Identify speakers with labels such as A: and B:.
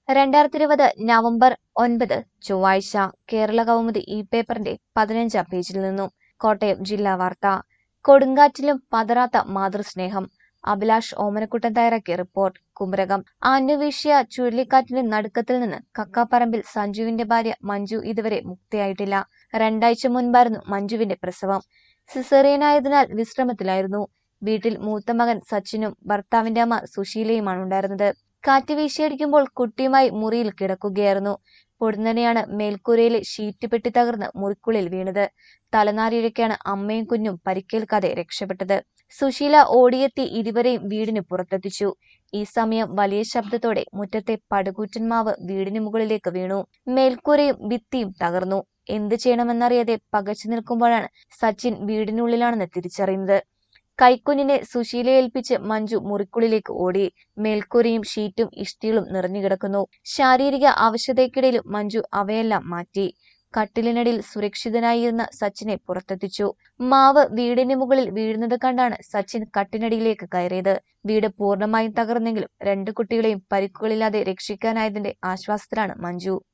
A: 2020 November 9 ചൊവ്വാഴ്ച കേരള കൗമുദി ഈ പേപ്പറിന്റെ 15-ാം പേജിൽ നിന്നും കോട്ടയം ജില്ലാ വാർത്ത. കൊടുങ്കാറ്റിലും പതറാത്ത മാതൃസ്നേഹം. അഭിലാഷ് ഓമനക്കുട്ടൻ തയ്യാറാക്കിയ റിപ്പോർട്ട്. കുമരകം. ആഞ്ഞുവീശിയ ചുഴലിക്കാറ്റിന്റെ നടുക്കത്തിൽ നിന്ന് കക്കാപ്പറമ്പിൽ സഞ്ജുവിന്റെ ഭാര്യ മഞ്ജു ഇതുവരെ മുക്തയായിട്ടില്ല. 2 ആഴ്ച മുൻപായിരുന്നു മഞ്ജുവിന്റെ പ്രസവം. സിസേറിയനായതിനാൽ വിശ്രമത്തിലായിരുന്നു. വീട്ടിൽ മൂത്ത മകൻ സച്ചിനും ഭർത്താവിന്റെ അമ്മ സുശീലയുമാണ് ഉണ്ടായിരുന്നത്. കാറ്റ് വീശിയടിക്കുമ്പോൾ കുട്ടിയുമായി മുറിയിൽ കിടക്കുകയായിരുന്നു. പൊടുന്നനെയാണ് മേൽക്കൂരയിലെ ഷീറ്റ് പെട്ടി തകർന്ന് മുറിക്കുള്ളിൽ വീണത്. തലനാരിഴയ്ക്കാണ് അമ്മയും കുഞ്ഞും പരിക്കേൽക്കാതെ രക്ഷപ്പെട്ടത്. സുശീല ഓടിയെത്തി ഇരുവരെയും വീടിന് പുറത്തെത്തിച്ചു. ഈ സമയം വലിയ ശബ്ദത്തോടെ മുറ്റത്തെ പടുകൂറ്റൻ മാവ് വീടിന് മുകളിലേക്ക് വീണു. മേൽക്കൂരയും ഭിത്തിയും തകർന്നു. എന്ത് ചെയ്യണമെന്നറിയാതെ പകച്ചു നിൽക്കുമ്പോഴാണ് സച്ചിൻ വീടിനുള്ളിലാണെന്ന് തിരിച്ചറിയുന്നത്. കൈക്കുഞ്ഞിനെ സുശീലയെ ഏൽപ്പിച്ച് മഞ്ജു മുറിക്കുള്ളിലേക്ക് ഓടി. മേൽക്കൂരയും ഷീറ്റും ഇഷ്ടികളും നിറഞ്ഞുകിടക്കുന്നു. ശാരീരിക അവശതയ്ക്കിടയിലും മഞ്ജു അവയെല്ലാം മാറ്റി. കട്ടിലിനടിയിൽ സുരക്ഷിതനായിരുന്ന സച്ചിനെ പുറത്തെത്തിച്ചു. മാവ് വീടിന് മുകളിൽ വീഴുന്നത് കണ്ടാണ് സച്ചിൻ കട്ടിനടിയിലേക്ക് കയറിയത്. വീട് പൂർണ്ണമായും തകർന്നെങ്കിലും 2 കുട്ടികളെയും പരിക്കുകളില്ലാതെ രക്ഷിക്കാനായതിന്റെ ആശ്വാസത്തിലാണ് മഞ്ജു.